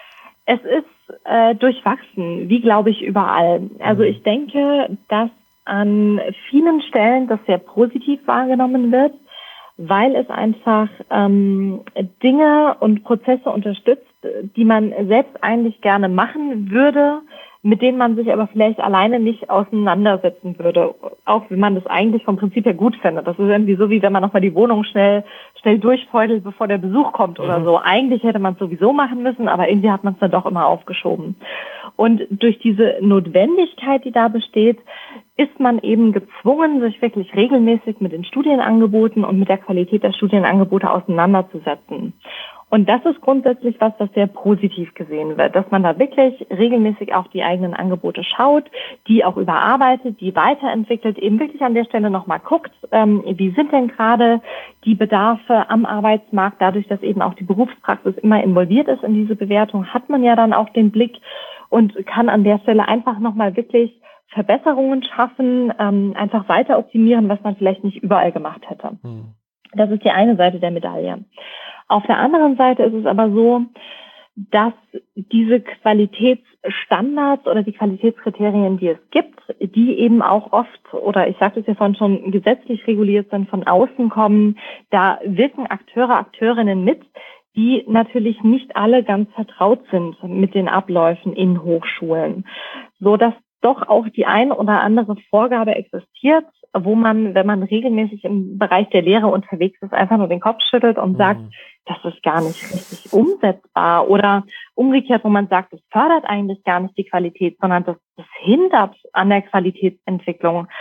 S2: Es ist äh, durchwachsen, wie glaube ich überall. Also ich denke, dass an vielen Stellen das sehr positiv wahrgenommen wird, weil es einfach ähm, Dinge und Prozesse unterstützt, die man selbst eigentlich gerne machen würde, mit denen man sich aber vielleicht alleine nicht auseinandersetzen würde, auch wenn man das eigentlich vom Prinzip her gut findet. Das ist irgendwie so, wie wenn man nochmal die Wohnung schnell schnell durchfeudelt, bevor der Besuch kommt oder mhm. so. Eigentlich hätte man es sowieso machen müssen, aber irgendwie hat man es dann doch immer aufgeschoben. Und durch diese Notwendigkeit, die da besteht, ist man eben gezwungen, sich wirklich regelmäßig mit den Studienangeboten und mit der Qualität der Studienangebote auseinanderzusetzen. Und das ist grundsätzlich was, was sehr positiv gesehen wird, dass man da wirklich regelmäßig auf die eigenen Angebote schaut, die auch überarbeitet, die weiterentwickelt, eben wirklich an der Stelle nochmal guckt, ähm, wie sind denn gerade die Bedarfe am Arbeitsmarkt. Dadurch, dass eben auch die Berufspraxis immer involviert ist in diese Bewertung, hat man ja dann auch den Blick und kann an der Stelle einfach nochmal wirklich Verbesserungen schaffen, ähm, einfach weiter optimieren, was man vielleicht nicht überall gemacht hätte. Hm. Das ist die eine Seite der Medaille. Auf der anderen Seite ist es aber so, dass diese Qualitätsstandards oder die Qualitätskriterien, die es gibt, die eben auch oft, oder ich sagte es ja vorhin schon, gesetzlich reguliert sind, von außen kommen, da wirken Akteure, Akteurinnen mit, die natürlich nicht alle ganz vertraut sind mit den Abläufen in Hochschulen, so dass doch auch die ein oder andere Vorgabe existiert, wo man, wenn man regelmäßig im Bereich der Lehre unterwegs ist, einfach nur den Kopf schüttelt und mhm. sagt, das ist gar nicht richtig umsetzbar. Oder umgekehrt, wo man sagt, das fördert eigentlich gar nicht die Qualität, sondern das, das hindert an der Qualitätsentwicklung.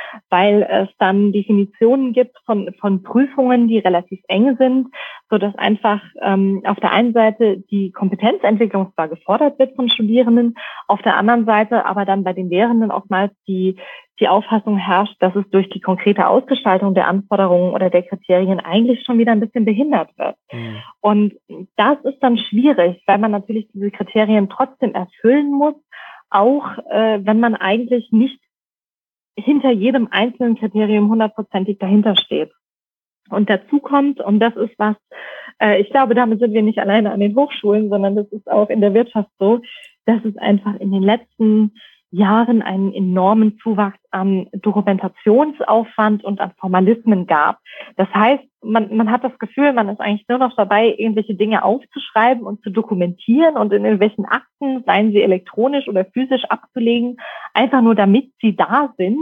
S2: weil es dann Definitionen gibt von, von Prüfungen, die relativ eng sind, so dass einfach ähm, auf der einen Seite die Kompetenzentwicklung zwar gefordert wird von Studierenden, auf der anderen Seite aber dann bei den Lehrenden oftmals die die Auffassung herrscht, dass es durch die konkrete Ausgestaltung der Anforderungen oder der Kriterien eigentlich schon wieder ein bisschen behindert wird. Mhm. Und das ist dann schwierig, weil man natürlich diese Kriterien trotzdem erfüllen muss, auch äh, wenn man eigentlich nicht hinter jedem einzelnen Kriterium hundertprozentig dahinter steht. Und dazu kommt, und das ist was, äh, ich glaube, damit sind wir nicht alleine an den Hochschulen, sondern das ist auch in der Wirtschaft so, dass es einfach in den letzten Jahren einen enormen Zuwachs an Dokumentationsaufwand und an Formalismen gab. Das heißt, man, man hat das Gefühl, man ist eigentlich nur noch dabei, irgendwelche Dinge aufzuschreiben und zu dokumentieren und in irgendwelchen Akten, seien sie elektronisch oder physisch, abzulegen, einfach nur damit sie da sind,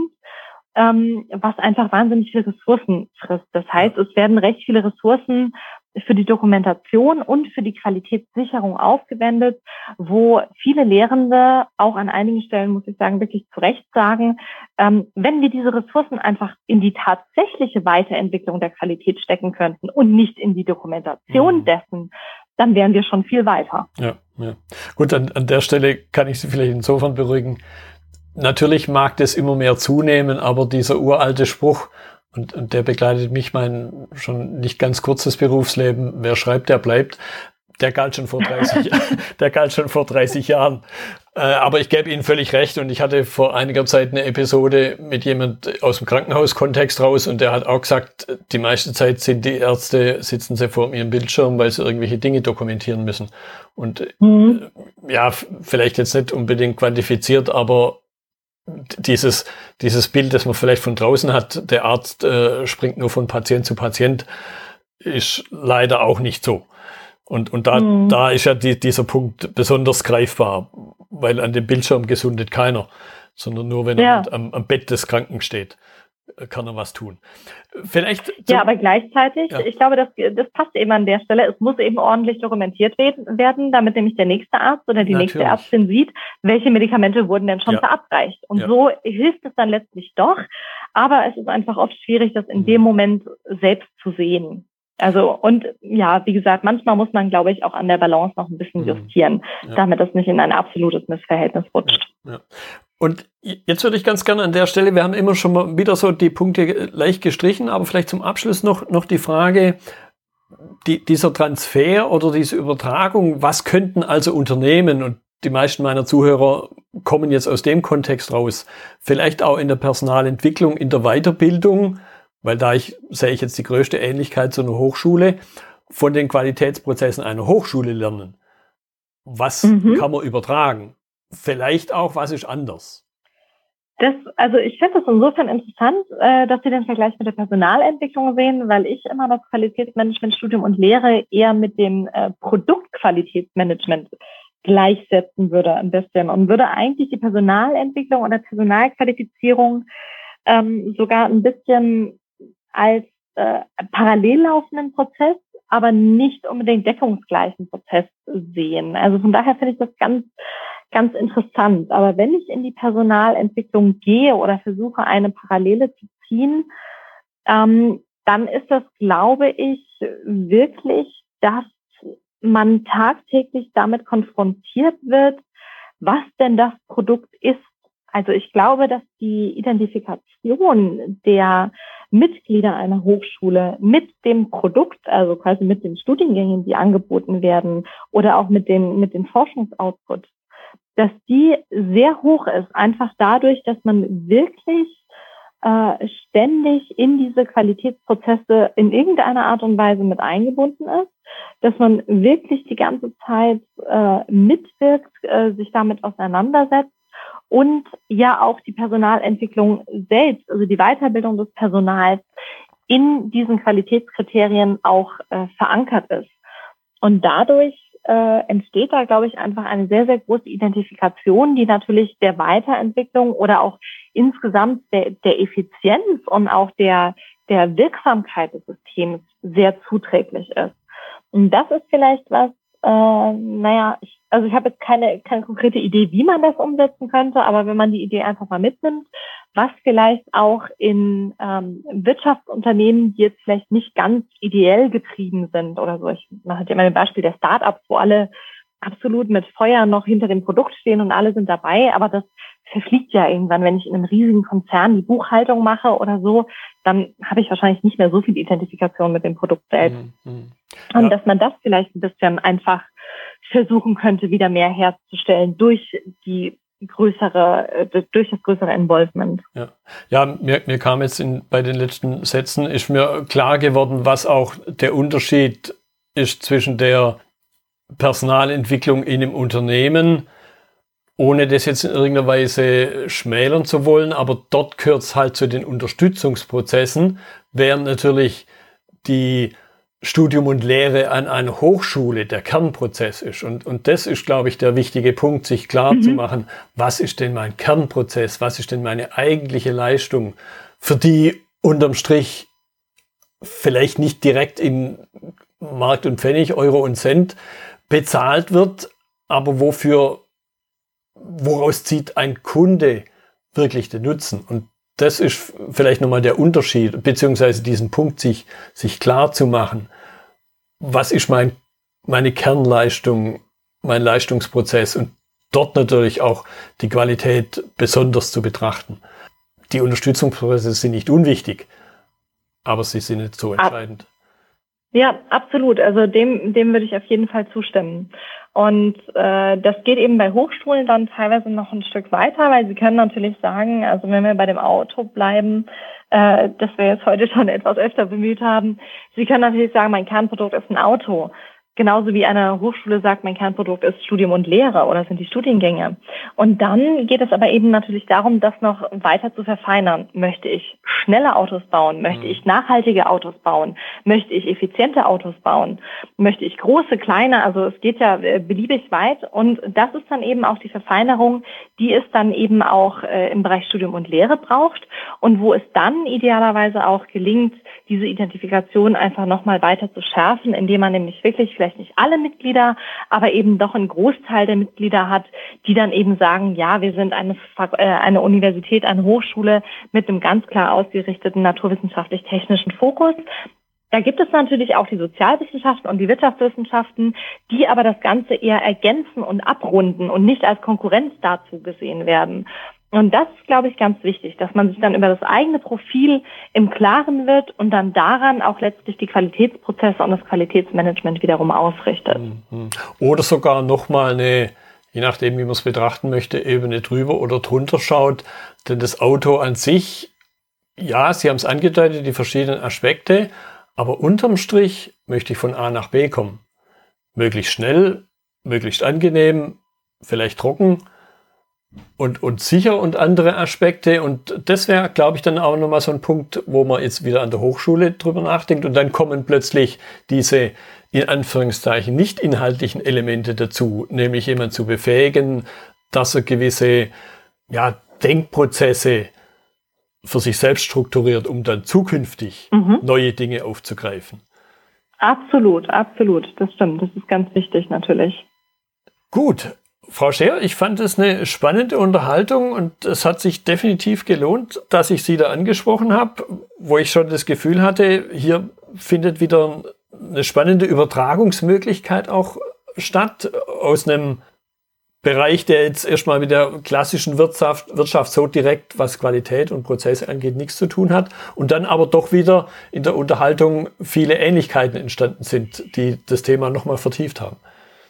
S2: ähm, was einfach wahnsinnig viele Ressourcen frisst. Das heißt, es werden recht viele Ressourcen für die Dokumentation und für die Qualitätssicherung aufgewendet, wo viele Lehrende auch an einigen Stellen, muss ich sagen, wirklich zu Recht sagen, ähm, wenn wir diese Ressourcen einfach in die tatsächliche Weiterentwicklung der Qualität stecken könnten und nicht in die Dokumentation mhm. dessen, dann wären wir schon viel weiter.
S1: Ja, ja. Gut, an, an der Stelle kann ich Sie vielleicht insofern beruhigen. Natürlich mag das immer mehr zunehmen, aber dieser uralte Spruch, Und, und der begleitet mich mein schon nicht ganz kurzes Berufsleben. Wer schreibt, der bleibt. Der galt schon vor dreißig, der galt schon vor dreißig Jahren. Äh, aber ich gebe Ihnen völlig recht. Und ich hatte vor einiger Zeit eine Episode mit jemand aus dem Krankenhauskontext raus. Und der hat auch gesagt, die meiste Zeit sind die Ärzte, sitzen sie vor ihrem Bildschirm, weil sie irgendwelche Dinge dokumentieren müssen. Und mhm. äh, ja, vielleicht jetzt nicht unbedingt quantifiziert, aber Dieses, dieses Bild, das man vielleicht von draußen hat, der Arzt äh, springt nur von Patient zu Patient, ist leider auch nicht so. Und, und da, mhm. da ist ja die, dieser Punkt besonders greifbar, weil an dem Bildschirm gesundet keiner, sondern nur wenn ja. er am, am Bett des Kranken steht, kann er was tun. Vielleicht
S2: ja, aber gleichzeitig, ja. ich glaube, das, das passt eben an der Stelle, es muss eben ordentlich dokumentiert werden, damit nämlich der nächste Arzt oder die Natürlich. nächste Ärztin sieht, welche Medikamente wurden denn schon ja. verabreicht. Und ja. so hilft es dann letztlich doch, aber es ist einfach oft schwierig, das in mhm. dem Moment selbst zu sehen. Also, und ja, wie gesagt, manchmal muss man, glaube ich, auch an der Balance noch ein bisschen justieren, ja. damit das nicht in ein absolutes Missverhältnis rutscht.
S1: Ja. Ja. Und jetzt würde ich ganz gerne an der Stelle, wir haben immer schon mal wieder so die Punkte leicht gestrichen, aber vielleicht zum Abschluss noch, noch die Frage, die, dieser Transfer oder diese Übertragung, was könnten also Unternehmen, und die meisten meiner Zuhörer kommen jetzt aus dem Kontext raus, vielleicht auch in der Personalentwicklung, in der Weiterbildung, weil da ich, sehe ich jetzt die größte Ähnlichkeit zu einer Hochschule, von den Qualitätsprozessen einer Hochschule lernen. Was mhm. kann man übertragen? Vielleicht auch, was ist anders?
S2: Das, also ich finde das insofern interessant, äh, dass Sie den Vergleich mit der Personalentwicklung sehen, weil ich immer das Qualitätsmanagementstudium und Lehre eher mit dem äh, Produktqualitätsmanagement gleichsetzen würde ein bisschen und würde eigentlich die Personalentwicklung oder Personalqualifizierung ähm, sogar ein bisschen als äh, parallel laufenden Prozess, aber nicht unbedingt deckungsgleichen Prozess sehen. Also von daher finde ich das ganz ganz interessant. Aber wenn ich in die Personalentwicklung gehe oder versuche, eine Parallele zu ziehen, ähm, dann ist das, glaube ich, wirklich, dass man tagtäglich damit konfrontiert wird, was denn das Produkt ist. Also ich glaube, dass die Identifikation der Mitglieder einer Hochschule mit dem Produkt, also quasi mit den Studiengängen, die angeboten werden, oder auch mit den, mit den Forschungsoutputs, dass die sehr hoch ist, einfach dadurch, dass man wirklich äh, ständig in diese Qualitätsprozesse in irgendeiner Art und Weise mit eingebunden ist, dass man wirklich die ganze Zeit äh, mitwirkt, äh, sich damit auseinandersetzt und ja auch die Personalentwicklung selbst, also die Weiterbildung des Personals in diesen Qualitätskriterien auch äh, verankert ist. Und dadurch Äh, entsteht da, glaube ich, einfach eine sehr, sehr große Identifikation, die natürlich der Weiterentwicklung oder auch insgesamt der, der Effizienz und auch der, der Wirksamkeit des Systems sehr zuträglich ist. Und das ist vielleicht was, äh, naja, ich, also ich habe jetzt keine, keine konkrete Idee, wie man das umsetzen könnte, aber wenn man die Idee einfach mal mitnimmt, was vielleicht auch in ähm, Wirtschaftsunternehmen, die jetzt vielleicht nicht ganz ideell getrieben sind oder so. Ich mache jetzt immer ein Beispiel der Startups, wo alle absolut mit Feuer noch hinter dem Produkt stehen und alle sind dabei, aber das verfliegt ja irgendwann. Wenn ich in einem riesigen Konzern die Buchhaltung mache oder so, dann habe ich wahrscheinlich nicht mehr so viel Identifikation mit dem Produkt selbst. Mhm. Ja. Und dass man das vielleicht ein bisschen einfach versuchen könnte, wieder mehr herzustellen durch die größere, durch das größere Involvement.
S1: Ja, ja mir, mir kam jetzt in, bei den letzten Sätzen, ist mir klar geworden, was auch der Unterschied ist zwischen der Personalentwicklung in einem Unternehmen, ohne das jetzt in irgendeiner Weise schmälern zu wollen, aber dort gehört es halt zu den Unterstützungsprozessen, während natürlich die Studium und Lehre an einer Hochschule der Kernprozess ist. Und, und das ist, glaube ich, der wichtige Punkt, sich klar mhm. zu machen, was ist denn mein Kernprozess, was ist denn meine eigentliche Leistung, für die unterm Strich vielleicht nicht direkt in Markt und Pfennig, Euro und Cent bezahlt wird, aber wofür, woraus zieht ein Kunde wirklich den Nutzen? Und das ist vielleicht nochmal der Unterschied, beziehungsweise diesen Punkt, sich, sich klar zu machen. Was ist mein, meine Kernleistung, mein Leistungsprozess und dort natürlich auch die Qualität besonders zu betrachten. Die Unterstützungsprozesse sind nicht unwichtig, aber sie sind nicht so entscheidend.
S2: Ja, absolut. Also dem, dem würde ich auf jeden Fall zustimmen. Und äh, das geht eben bei Hochschulen dann teilweise noch ein Stück weiter, weil sie können natürlich sagen, also wenn wir bei dem Auto bleiben, äh, das wir jetzt heute schon etwas öfter bemüht haben, sie können natürlich sagen, mein Kernprodukt ist ein Auto. Genauso wie eine Hochschule sagt, mein Kernprodukt ist Studium und Lehre oder sind die Studiengänge. Und dann geht es aber eben natürlich darum, das noch weiter zu verfeinern. Möchte ich schnelle Autos bauen? Möchte ich nachhaltige Autos bauen? Möchte ich effiziente Autos bauen? Möchte ich große, kleine? Also es geht ja beliebig weit. Und das ist dann eben auch die Verfeinerung, die es dann eben auch äh, im Bereich Studium und Lehre braucht und wo es dann idealerweise auch gelingt, diese Identifikation einfach nochmal weiter zu schärfen, indem man nämlich wirklich vielleicht nicht alle Mitglieder, aber eben doch einen Großteil der Mitglieder hat, die dann eben sagen, ja, wir sind eine, äh, eine Universität, eine Hochschule mit einem ganz klar ausgerichteten naturwissenschaftlich-technischen Fokus. Da gibt es natürlich auch die Sozialwissenschaften und die Wirtschaftswissenschaften, die aber das Ganze eher ergänzen und abrunden und nicht als Konkurrenz dazu gesehen werden. Und das ist, glaube ich, ganz wichtig, dass man sich dann über das eigene Profil im Klaren wird und dann daran auch letztlich die Qualitätsprozesse und das Qualitätsmanagement wiederum ausrichtet.
S1: Oder sogar nochmal eine, je nachdem, wie man es betrachten möchte, Ebene drüber oder drunter schaut. Denn das Auto an sich, ja, Sie haben es angedeutet, die verschiedenen Aspekte, aber unterm Strich möchte ich von A nach B kommen. Möglichst schnell, möglichst angenehm, vielleicht trocken. Und, und sicher und andere Aspekte. Und das wäre, glaube ich, dann auch nochmal so ein Punkt, wo man jetzt wieder an der Hochschule drüber nachdenkt. Und dann kommen plötzlich diese, in Anführungszeichen, nicht inhaltlichen Elemente dazu, nämlich jemanden zu befähigen, dass er gewisse ja, Denkprozesse für sich selbst strukturiert, um dann zukünftig mhm. neue Dinge aufzugreifen.
S2: Absolut, absolut. Das stimmt. Das ist ganz wichtig natürlich.
S1: Gut. Frau Scheer, ich fand es eine spannende Unterhaltung und es hat sich definitiv gelohnt, dass ich Sie da angesprochen habe, wo ich schon das Gefühl hatte, hier findet wieder eine spannende Übertragungsmöglichkeit auch statt aus einem Bereich, der jetzt erstmal mit der klassischen Wirtschaft, Wirtschaft so direkt, was Qualität und Prozesse angeht, nichts zu tun hat und dann aber doch wieder in der Unterhaltung viele Ähnlichkeiten entstanden sind, die das Thema nochmal vertieft haben.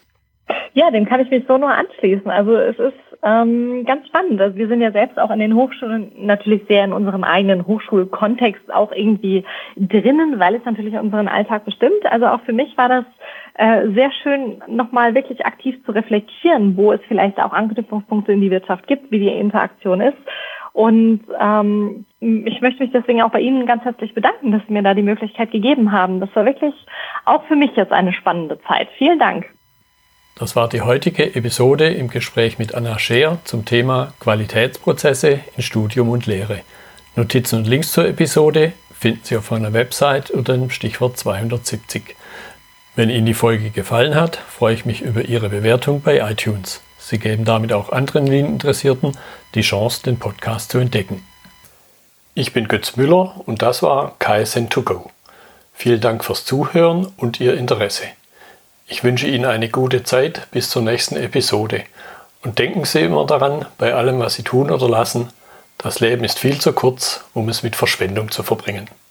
S2: Ja, dem kann ich mich so nur anschließen. Also es ist ähm, ganz spannend. Also wir sind ja selbst auch an den Hochschulen natürlich sehr in unserem eigenen Hochschulkontext auch irgendwie drinnen, weil es natürlich unseren Alltag bestimmt. Also auch für mich war das äh, sehr schön, nochmal wirklich aktiv zu reflektieren, wo es vielleicht auch Anknüpfungspunkte in die Wirtschaft gibt, wie die Interaktion ist. Und ähm, ich möchte mich deswegen auch bei Ihnen ganz herzlich bedanken, dass Sie mir da die Möglichkeit gegeben haben. Das war wirklich auch für mich jetzt eine spannende Zeit. Vielen Dank.
S1: Das war die heutige Episode im Gespräch mit Anna Scheer zum Thema Qualitätsprozesse in Studium und Lehre. Notizen und Links zur Episode finden Sie auf meiner Website unter dem Stichwort zweihundertsiebzig. Wenn Ihnen die Folge gefallen hat, freue ich mich über Ihre Bewertung bei iTunes. Sie geben damit auch anderen Lean-Interessierten die Chance, den Podcast zu entdecken. Ich bin Götz Müller und das war K S N to go. Vielen Dank fürs Zuhören und Ihr Interesse. Ich wünsche Ihnen eine gute Zeit bis zur nächsten Episode. Und denken Sie immer daran, bei allem, was Sie tun oder lassen, das Leben ist viel zu kurz, um es mit Verschwendung zu verbringen.